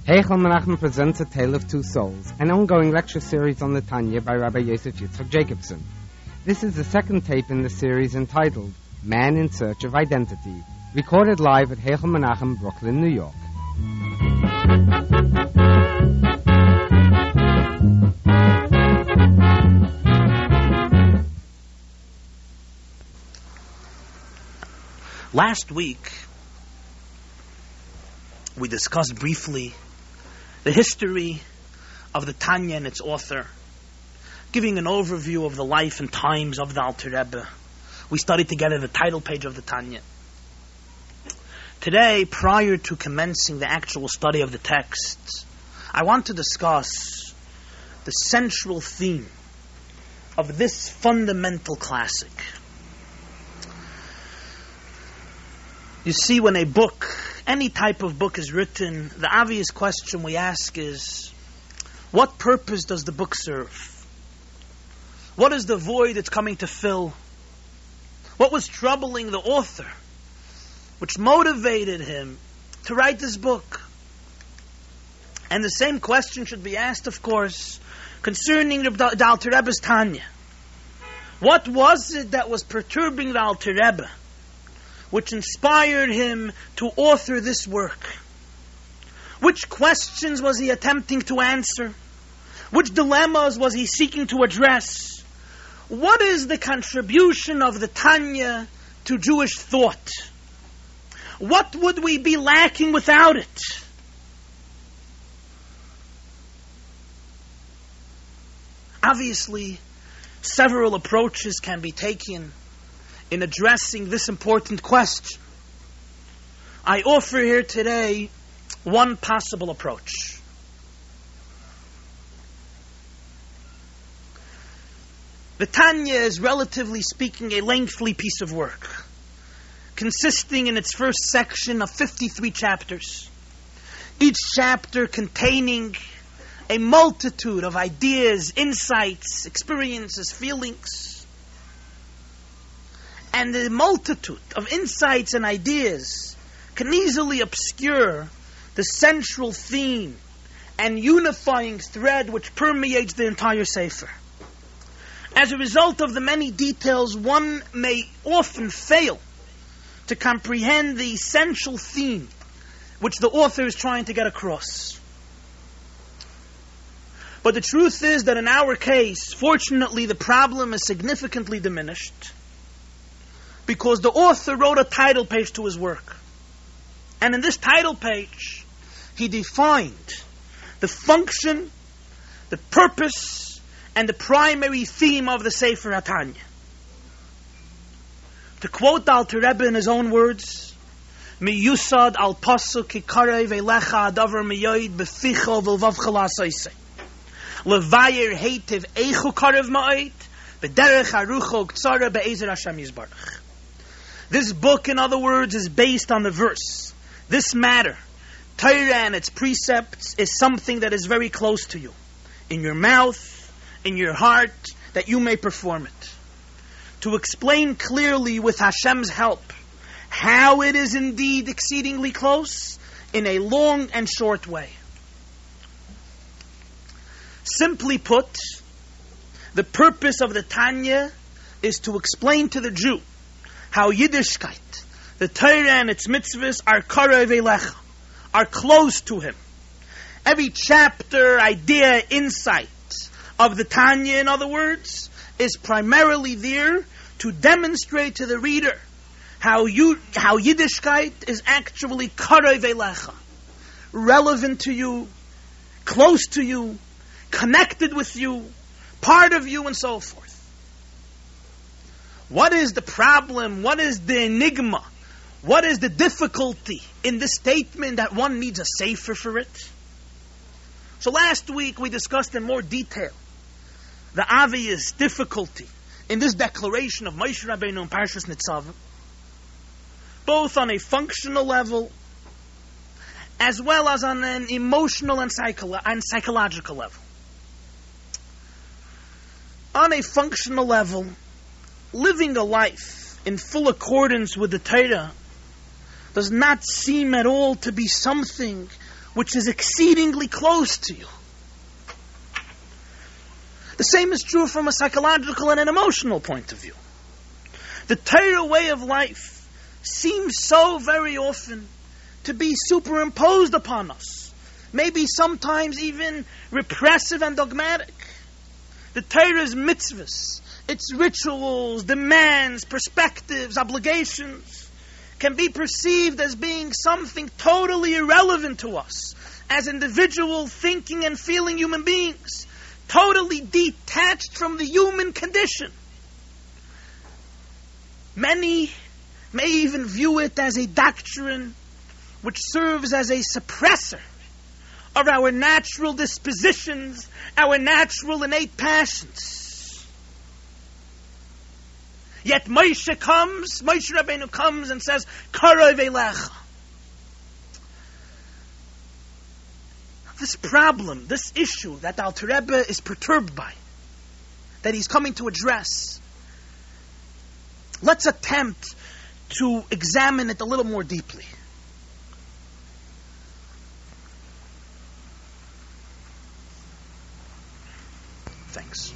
Heichal Menachem presents A Tale of Two Souls, an ongoing lecture series on the Tanya by Rabbi Yosef Yitzchak Jacobson. This is the second tape in the series entitled Man in Search of Identity, recorded live at Heichal Menachem, Brooklyn, New York. Last week, we discussed briefly the history of the Tanya and its author, giving an overview of the life and times of the Alter Rebbe. We studied together the title page of the Tanya. Today, prior to commencing the actual study of the text, I want to discuss the central theme of this fundamental classic. You see, when a book, any type of book is written, the obvious question we ask is, what purpose does the book serve? What is the void it's coming to fill? What was troubling the author, which motivated him to write this book? And the same question should be asked, of course, concerning the Alter Rebbe's Tanya. What was it that was perturbing the Alter Rebbe, which inspired him to author this work? Which questions was he attempting to answer? Which dilemmas was he seeking to address? What is the contribution of the Tanya to Jewish thought? What would we be lacking without it? Obviously, several approaches can be taken in addressing this important question. I offer here today one possible approach. The Tanya is, relatively speaking, a lengthy piece of work, consisting in its first section of 53 chapters, each chapter containing a multitude of ideas, insights, experiences, feelings. And the multitude of insights and ideas can easily obscure the central theme and unifying thread which permeates the entire Sefer. As a result of the many details, one may often fail to comprehend the essential theme which the author is trying to get across. But the truth is that in our case, fortunately, the problem is significantly diminished, because the author wrote a title page to his work. And in this title page, he defined the function, the purpose, and the primary theme of the Sefer HaTanya. To quote the Alter Rebbe in his own words, Mi yusad al pasuk ki karei ve'lecha adavar miyoid beficho v'lvavcha la'asoisei. Levayer heitiv eichu karev ma'oid b'derech harucho k'tzara be'ezer Hashem yizbarach. This book, in other words, is based on the verse. This matter, Torah and its precepts, is something that is very close to you, in your mouth, in your heart, that you may perform it. To explain clearly with Hashem's help how it is indeed exceedingly close, in a long and short way. Simply put, the purpose of the Tanya is to explain to the Jew how Yiddishkeit, the Torah and its mitzvahs, are karei ve'lecha, are close to him. Every chapter, idea, insight of the Tanya, in other words, is primarily there to demonstrate to the reader how Yiddishkeit is actually karei ve'lecha, relevant to you, close to you, connected with you, part of you, and so forth. What is the problem? What is the enigma? What is the difficulty in this statement that one needs a sefer for it? So last week we discussed in more detail the obvious difficulty in this declaration of Moshe Rabbeinu in Parshas Nitzavim, both on a functional level as well as on an emotional and psychological level. On a functional level, living a life in full accordance with the Torah does not seem at all to be something which is exceedingly close to you. The same is true from a psychological and an emotional point of view. The Torah way of life seems so very often to be superimposed upon us, maybe sometimes even repressive and dogmatic. The Torah's mitzvahs, its rituals, demands, perspectives, obligations, can be perceived as being something totally irrelevant to us as individual thinking and feeling human beings, totally detached from the human condition. Many may even view it as a doctrine which serves as a suppressor of our natural dispositions, our natural innate passions. Yet Moshe Rabbeinu comes and says, Karov Elecha. This problem, this issue that the Alter Rebbe is perturbed by, that he's coming to address, let's attempt to examine it a little more deeply. Thanks.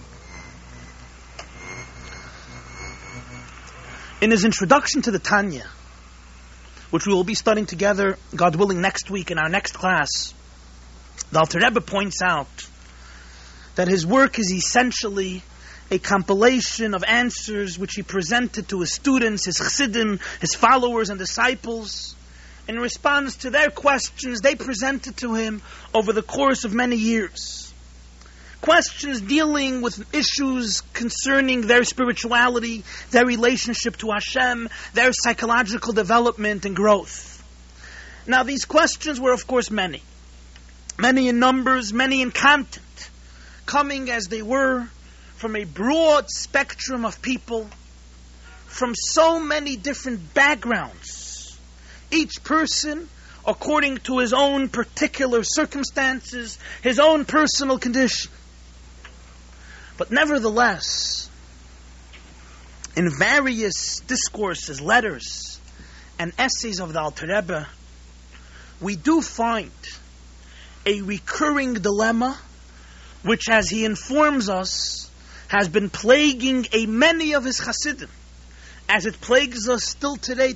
In his introduction to the Tanya, which we will be studying together, God willing, next week in our next class, the Alter Rebbe points out that his work is essentially a compilation of answers which he presented to his students, his chassidim, his followers and disciples. In response to their questions they presented to him over the course of many years. Questions dealing with issues concerning their spirituality, their relationship to Hashem, their psychological development and growth. Now these questions were of course many in numbers, many in content, coming as they were from a broad spectrum of people, from so many different backgrounds, each person according to his own particular circumstances, his own personal condition. But nevertheless, in various discourses, letters, and essays of the Alter Rebbe, we do find a recurring dilemma, which, as he informs us, has been plaguing many of his Hasidim, as it plagues us till today,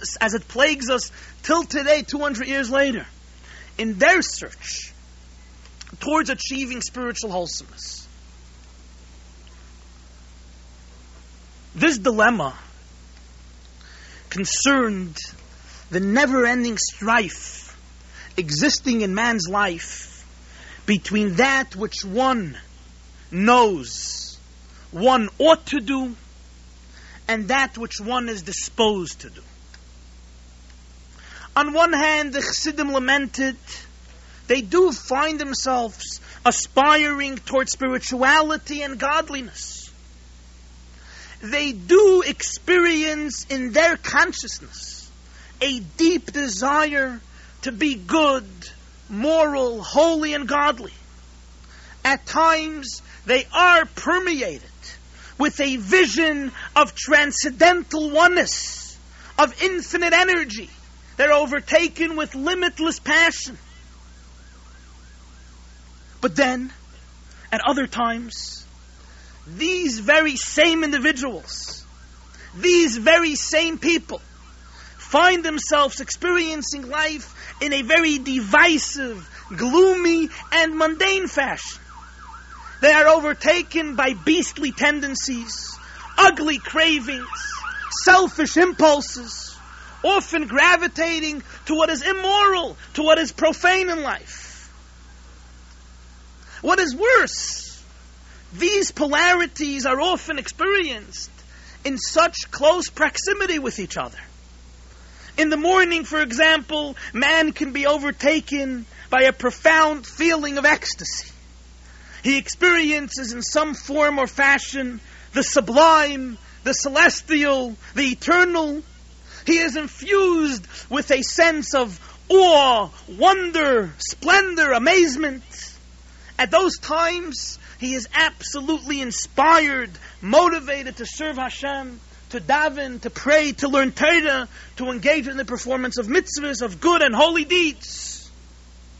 200 years later, in their search towards achieving spiritual wholesomeness. This dilemma concerned the never-ending strife existing in man's life between that which one knows one ought to do and that which one is disposed to do. On one hand, the Chassidim lamented, they do find themselves aspiring towards spirituality and godliness. They do experience in their consciousness a deep desire to be good, moral, holy, and godly. At times, they are permeated with a vision of transcendental oneness, of infinite energy. They're overtaken with limitless passion. But then, at other times, these very same individuals, these very same people, find themselves experiencing life in a very divisive, gloomy, and mundane fashion. They are overtaken by beastly tendencies, ugly cravings, selfish impulses, often gravitating to what is immoral, to what is profane in life. What is worse, these polarities are often experienced in such close proximity with each other. In the morning, for example, man can be overtaken by a profound feeling of ecstasy. He experiences in some form or fashion the sublime, the celestial, the eternal. He is infused with a sense of awe, wonder, splendor, amazement. At those times, he is absolutely inspired, motivated to serve Hashem, to daven, to pray, to learn Torah, to engage in the performance of mitzvahs, of good and holy deeds.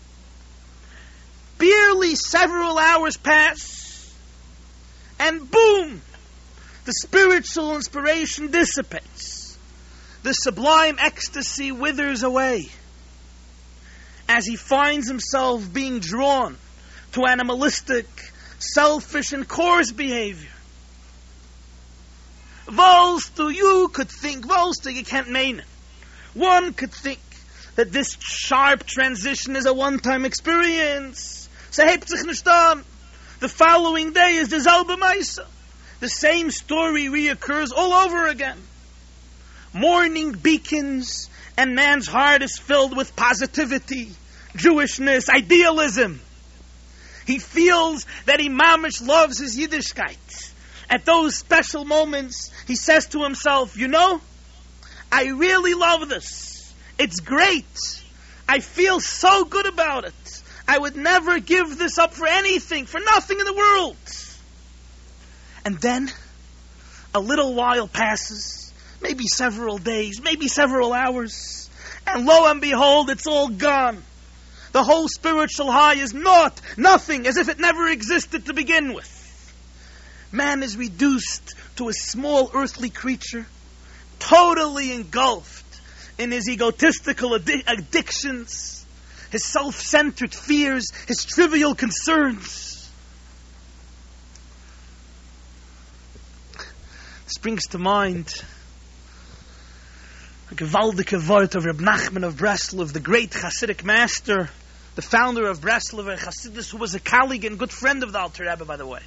barely several hours pass, and boom, the spiritual inspiration dissipates. The sublime ecstasy withers away as he finds himself being drawn to animalistic, selfish, and coarse behavior. You could think, you can't mean it. One could think that this sharp transition is a one-time experience. The following day is the Zalba Maisa. The same story reoccurs all over again. Morning beacons, and man's heart is filled with positivity, Jewishness, idealism. He feels that he mamish loves his Yiddishkeit. At those special moments, he says to himself, I really love this. It's great. I feel so good about it. I would never give this up for anything, for nothing in the world. And then, a little while passes, maybe several days, maybe several hours, and lo and behold, it's all gone. The whole spiritual high is nothing, as if it never existed to begin with. Man is reduced to a small earthly creature, totally engulfed in his egotistical addictions, his self-centered fears, his trivial concerns. This brings to mind a gewaldige word of Reb Nachman of Breslov, the great Hasidic master, the founder of Breslover Hasidus, who was a colleague and good friend of the Alter Rebbe, by the way.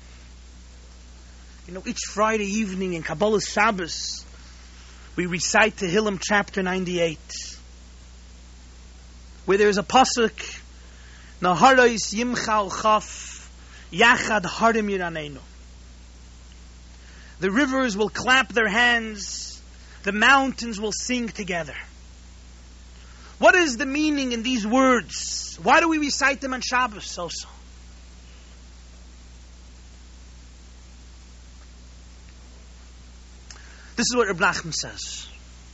Each Friday evening in Kabbalah Shabbos, we recite Tehillim chapter 98, where there is a pasuk, Naharos Yimchal Chaf Yachad Harim Yiraneinu. The rivers will clap their hands, the mountains will sing together. What is the meaning in these words? Why do we recite them on Shabbos also? This is what Reb Nachman says.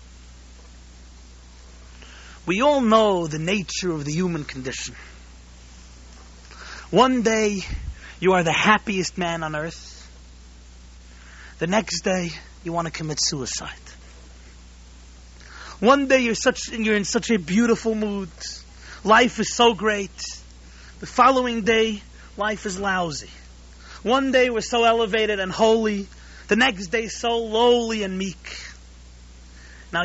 We all know the nature of the human condition. One day, you are the happiest man on earth. The next day, you want to commit suicide. One day, you're in such a beautiful mood. Life is so great. The following day, life is lousy. One day, we're so elevated and holy. The next day, so lowly and meek. Now,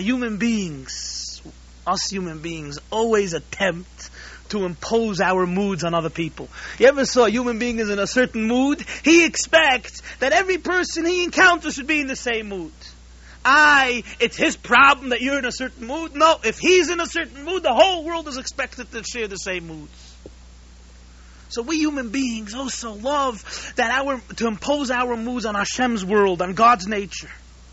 us human beings, always attempt to impose our moods on other people. You ever saw a human being is in a certain mood? He expects that every person he encounters should be in the same mood. It's his problem that you're in a certain mood. No, if he's in a certain mood, the whole world is expected to share the same moods. So we human beings also love to impose our moods on Hashem's world, on God's nature.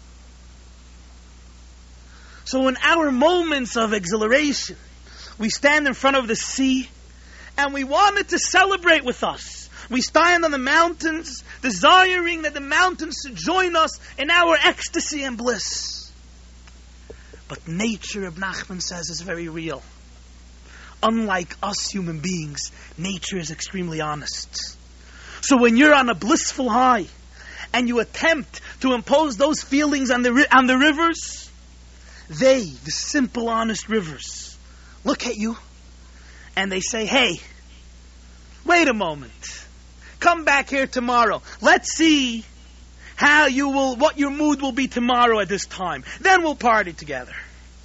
So in our moments of exhilaration, we stand in front of the sea, and we want it to celebrate with us. We stand on the mountains, desiring that the mountains should join us in our ecstasy and bliss. But nature, Reb Nachman says, is very real. Unlike us human beings, nature is extremely honest. So when you're on a blissful high, and you attempt to impose those feelings on the rivers, the simple, honest rivers, look at you, and they say, hey, wait a moment. Come back here tomorrow. Let's see what your mood will be tomorrow at this time. Then we'll party together.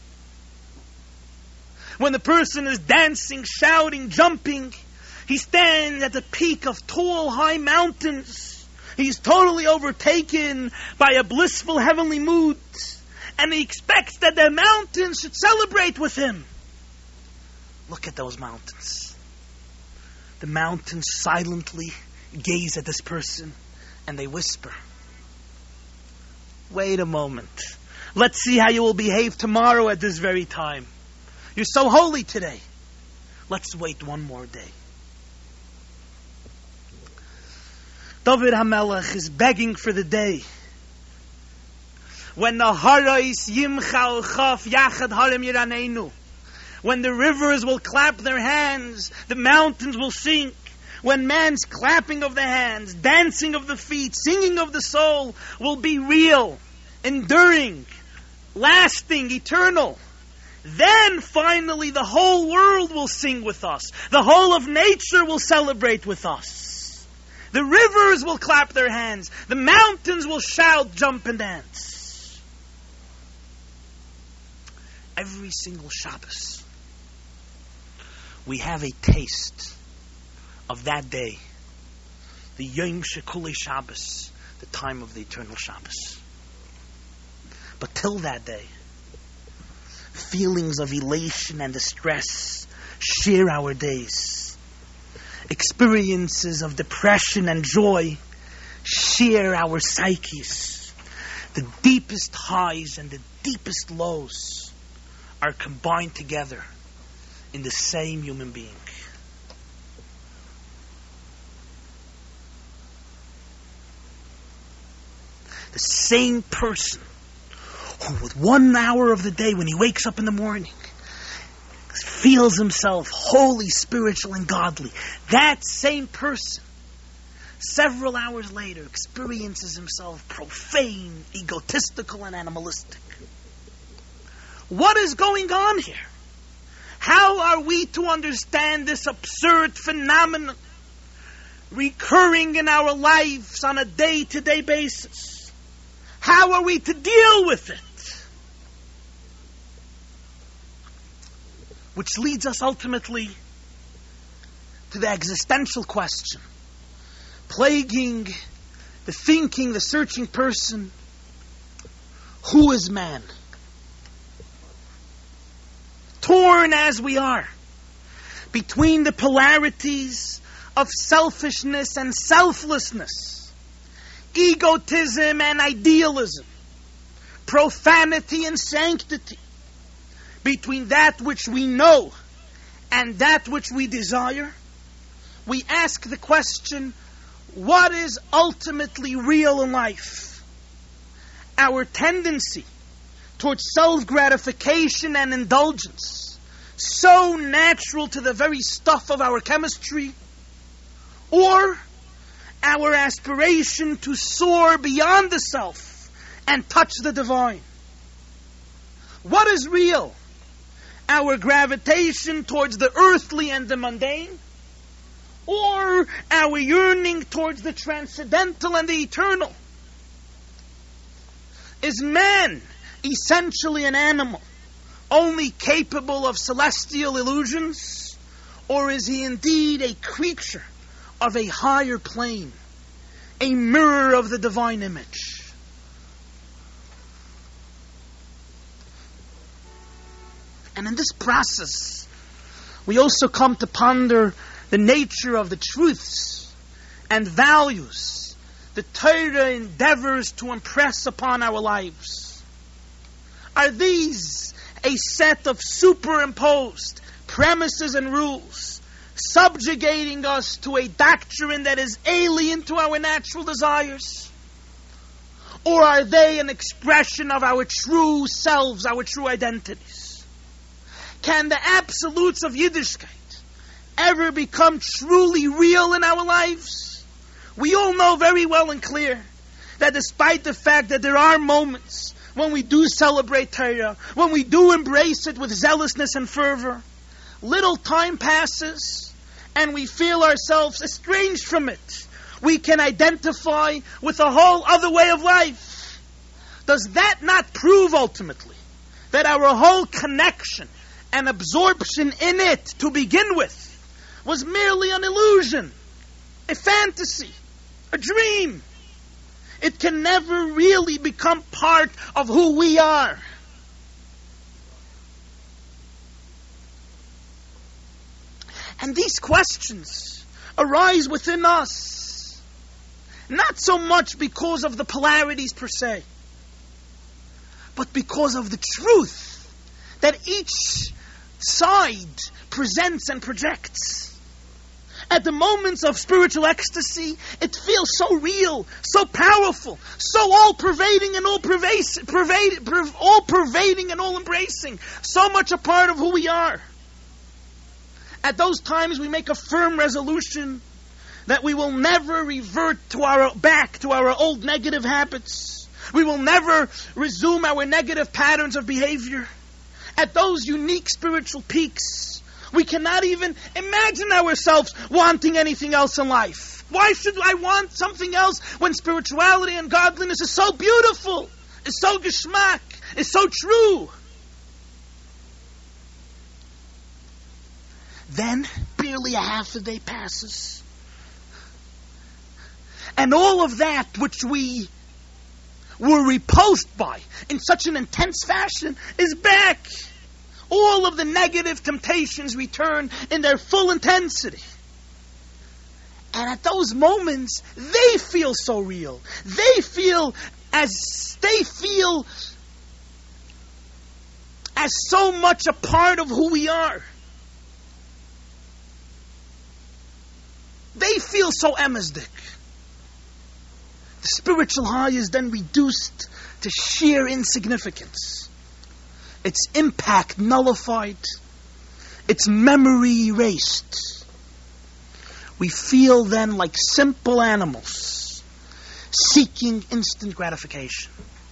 When the person is dancing, shouting, jumping, he stands at the peak of tall, high mountains. He's totally overtaken by a blissful heavenly mood. And he expects that the mountains should celebrate with him. Look at those mountains. The mountains silently gaze at this person and they whisper, wait a moment. Let's see how you will behave tomorrow at this very time. You're so holy today. Let's wait one more day. David HaMelech is begging for the day when the Harais Yimchal Chaf Yachad Harim Yiraneinu, when the rivers will clap their hands, the mountains will sink, when man's clapping of the hands, dancing of the feet, singing of the soul will be real, enduring, lasting, eternal. Then finally the whole world will sing with us. The whole of nature will celebrate with us. The rivers will clap their hands. The mountains will shout, jump and dance. Every single Shabbos, we have a taste of that day. The Yom Shekulei Shabbos, the time of the eternal Shabbos. But till that day, feelings of elation and distress share our days. Experiences of depression and joy share our psyches. The deepest highs and the deepest lows are combined together in the same human being. The same person who with 1 hour of the day when he wakes up in the morning feels himself holy, spiritual, and godly, that same person several hours later experiences himself profane, egotistical, and animalistic. What is going on here? How are we to understand this absurd phenomenon recurring in our lives on a day-to-day basis? How are we to deal with it? Which leads us ultimately to the existential question, plaguing the thinking, the searching person: who is man? Torn as we are between the polarities of selfishness and selflessness, egotism and idealism, profanity and sanctity, between that which we know and that which we desire, we ask the question, what is ultimately real in life? Our tendency towards self-gratification and indulgence, so natural to the very stuff of our chemistry, or our aspiration to soar beyond the self and touch the divine? What is real? Our gravitation towards the earthly and the mundane, or our yearning towards the transcendental and the eternal? Is man essentially an animal, only capable of celestial illusions, or is he indeed a creature of a higher plane, a mirror of the divine image? And in this process, we also come to ponder the nature of the truths and values the Torah endeavors to impress upon our lives. Are these a set of superimposed premises and rules, subjugating us to a doctrine that is alien to our natural desires? Or are they an expression of our true selves, our true identities? Can the absolutes of Yiddishkeit ever become truly real in our lives? We all know very well and clear that despite the fact that there are moments when we do celebrate Torah, when we do embrace it with zealousness and fervor, little time passes and we feel ourselves estranged from it. We can identify with a whole other way of life. Does that not prove ultimately that our whole connection and absorption in it to begin with was merely an illusion, a fantasy, a dream? It can never really become part of who we are. And these questions arise within us, not so much because of the polarities per se, but because of the truth that each side presents and projects. At the moments of spiritual ecstasy, it feels so real, so powerful, so all-pervading and all-pervading and all-embracing, so much a part of who we are. At those times, we make a firm resolution that we will never revert back to our old negative habits. We will never resume our negative patterns of behavior. At those unique spiritual peaks, we cannot even imagine ourselves wanting anything else in life. Why should I want something else when spirituality and godliness is so beautiful, is so geschmack, is so true? Then, barely a half a day passes. And all of that which we were repulsed by in such an intense fashion is back. All of the negative temptations return in their full intensity. And at those moments, they feel so real. They feel as so much a part of who we are. They feel so emesdik. The spiritual high is then reduced to sheer insignificance. Its impact nullified. Its memory erased. We feel then like simple animals seeking instant gratification.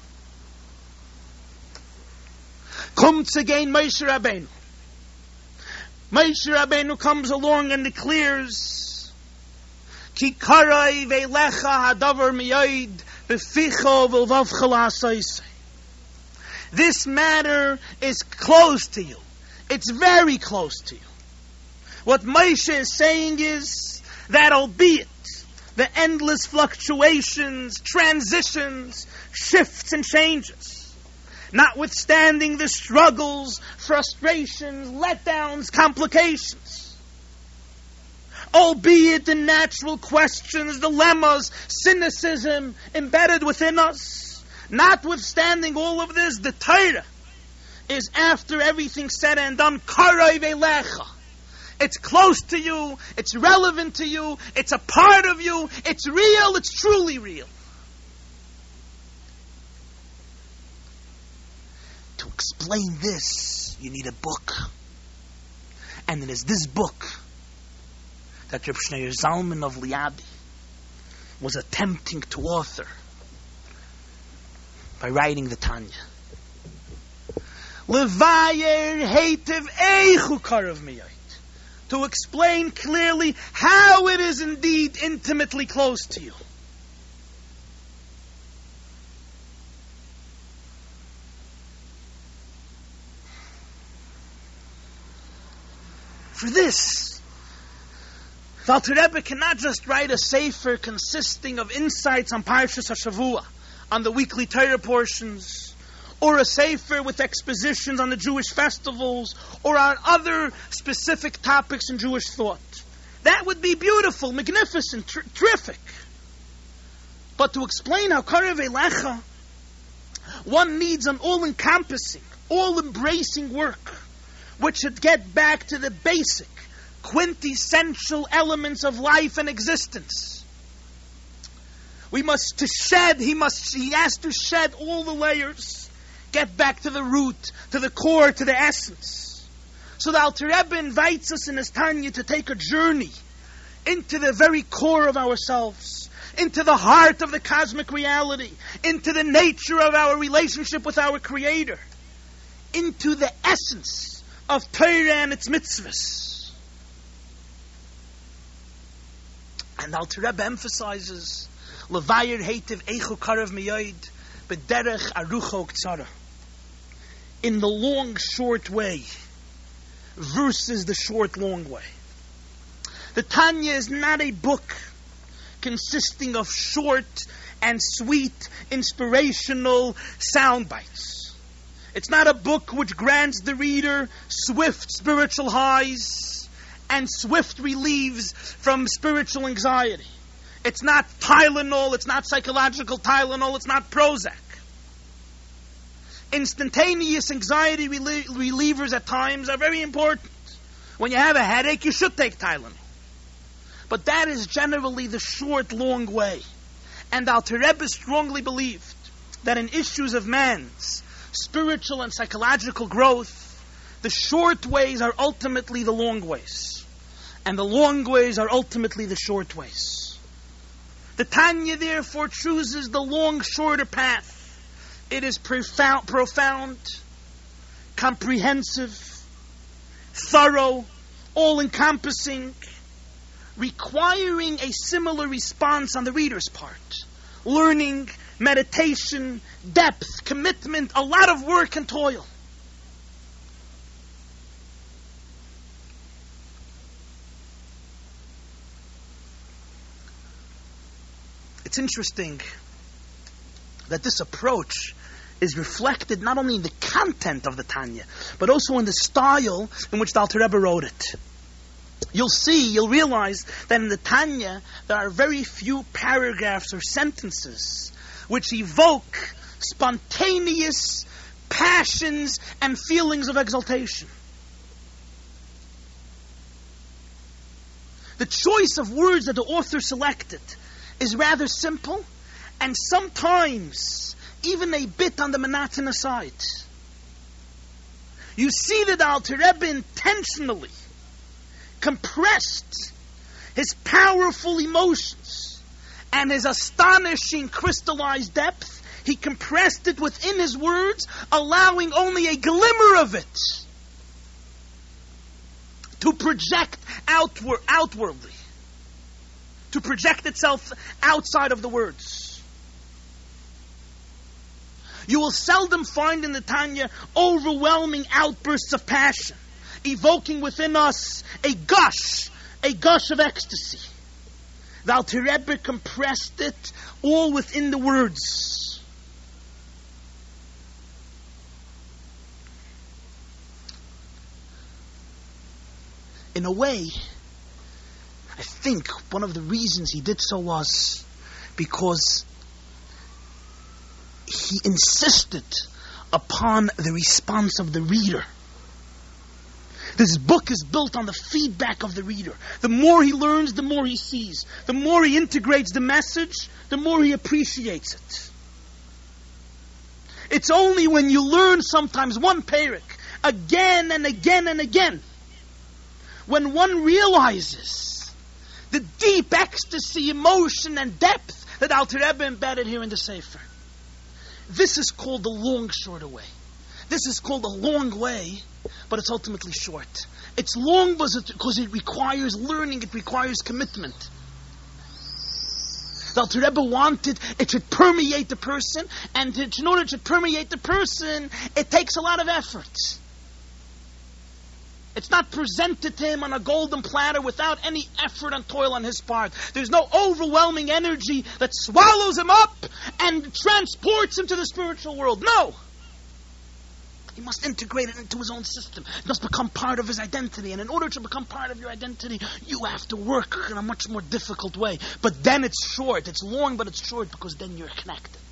Comes again Moshe Rabbeinu. Moshe Rabbeinu comes along and declares, Ki karai ve'lecha hadavar miyoid beficho v'lvavcha la'asoisei. This matter is close to you. It's very close to you. What Moshe is saying is that albeit the endless fluctuations, transitions, shifts and changes, notwithstanding the struggles, frustrations, letdowns, complications, albeit the natural questions, dilemmas, cynicism embedded within us, notwithstanding all of this, the Torah is, after everything said and done, karai ve'lecha. It's close to you, it's relevant to you, it's a part of you, it's real, it's truly real. To explain this, you need a book. And it is this book that Reb Shneur Zalman of Liadi was attempting to author by writing the Tanya. Levayer heitiv eichu karav miyot. To explain clearly how it is indeed intimately close to you. For this, the Alter Rebbe cannot just write a sefer consisting of insights on Parshas HaShavua, on the weekly Torah portions, or a sefer with expositions on the Jewish festivals, or on other specific topics in Jewish thought. That would be beautiful, magnificent, terrific. But to explain how karai ve'lecha, one needs an all-encompassing, all-embracing work, which should get back to the basic, quintessential elements of life and existence. He has to shed all the layers, get back to the root, to the core, to the essence. So the Alter Rebbe invites us in his Tanya to take a journey into the very core of ourselves, into the heart of the cosmic reality, into the nature of our relationship with our Creator, into the essence of Torah and its mitzvahs. And Alter Rebbe emphasizes, Levayer heitiv eichu karav miyoid b'derech arucha uktzara. In the long, short way versus the short, long way. The Tanya is not a book consisting of short and sweet, inspirational sound bites. It's not a book which grants the reader swift spiritual highs and swift relieves from spiritual anxiety. It's not Tylenol, it's not psychological Tylenol, it's not Prozac. Instantaneous anxiety relievers at times are very important. When you have a headache, you should take Tylenol. But that is generally the short, long way. And Alter Rebbe strongly believed that in issues of man's spiritual and psychological growth, the short ways are ultimately the long ways. And the long ways are ultimately the short ways. The Tanya, therefore, chooses the long, shorter path. It is profound, comprehensive, thorough, all-encompassing, requiring a similar response on the reader's part. Learning, meditation, depth, commitment, a lot of work and toil. It's interesting that this approach is reflected not only in the content of the Tanya, but also in the style in which the Alter Rebbe wrote it. You'll realize that in the Tanya, there are very few paragraphs or sentences which evoke spontaneous passions and feelings of exaltation. The choice of words that the author selected is rather simple, and sometimes even a bit on the monotonous side. You see that Alter Rebbe intentionally compressed his powerful emotions and his astonishing crystallized depth. He compressed it within his words, allowing only a glimmer of it to project outwardly, to project itself outside of the words. You will seldom find in the Tanya overwhelming outbursts of passion, evoking within us a gush of ecstasy. The Alter Rebbe compressed it all within the words. In a way, I think one of the reasons he did so was because he insisted upon the response of the reader. This book is built on the feedback of the reader. The more he learns, the more he sees. The more he integrates the message, the more he appreciates it. It's only when you learn sometimes one perek again and again and again, when one realizes the deep ecstasy, emotion, and depth that Alter Rebbe embedded here in the Sefer. This is called the long, shorter way. This is called a long way, but it's ultimately short. It's long because it requires learning, it requires commitment. The Alter Rebbe wanted it should permeate the person, and in order to permeate the person, it takes a lot of effort. It's not presented to him on a golden platter without any effort and toil on his part. There's no overwhelming energy that swallows him up and transports him to the spiritual world. No! He must integrate it into his own system. It must become part of his identity. And in order to become part of your identity, you have to work in a much more difficult way. But then it's short. It's long, but it's short because then you're connected.